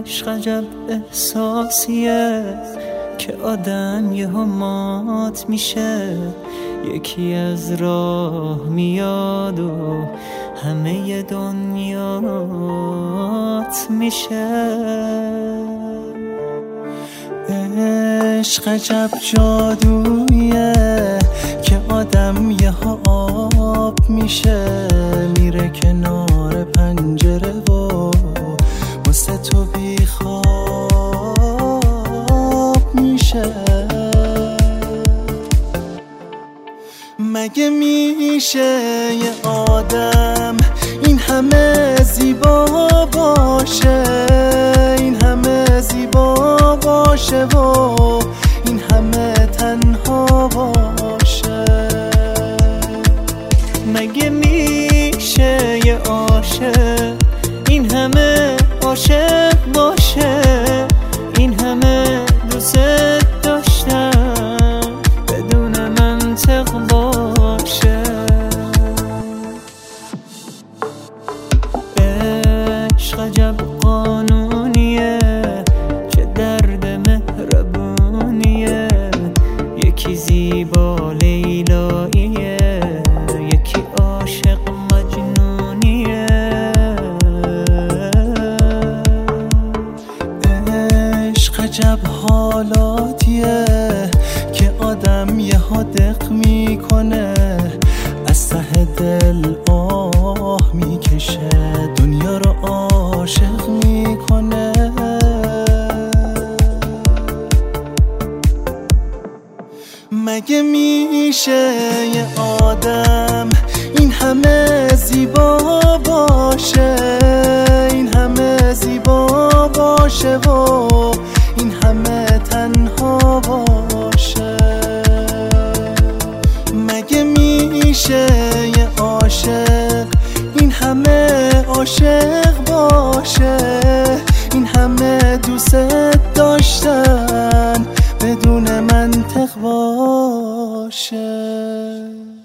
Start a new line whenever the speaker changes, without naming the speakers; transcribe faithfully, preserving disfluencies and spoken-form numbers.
عشق عجب احساسیه که آدم یه مات میشه، یکی از راه میاد و همه دنیات میشه. عشق عجب جادویه که آدم یه آب میشه، میره کنار پنجره و واسه تو بی خواب میشه. مگه میشه یه آدم این همه زیبا باشه، این همه زیبا باشه و این همه تنها باشه؟ مگه میشه یه عاشق این همه عاشق باشه، این همه دوست داشتم بدون منطق باشه؟ عشق عجب قانونیه چه درد مهربونیه، یکی زیبا لیلاییه، یکی عاشق مجنونیه. عشق عجب حالاتیه که آدم یه ها دق میکنه، از ته دل آه میکشه، دنیا رو عاشق میکنه. مگه میشه یه آدم این همه زیبا باشه، این همه زیبا باشه و این همه تنها باشه؟ مگه میشه یه عاشق این همه عاشق باشه، این همه دوست داشتن بدون منطق باشه؟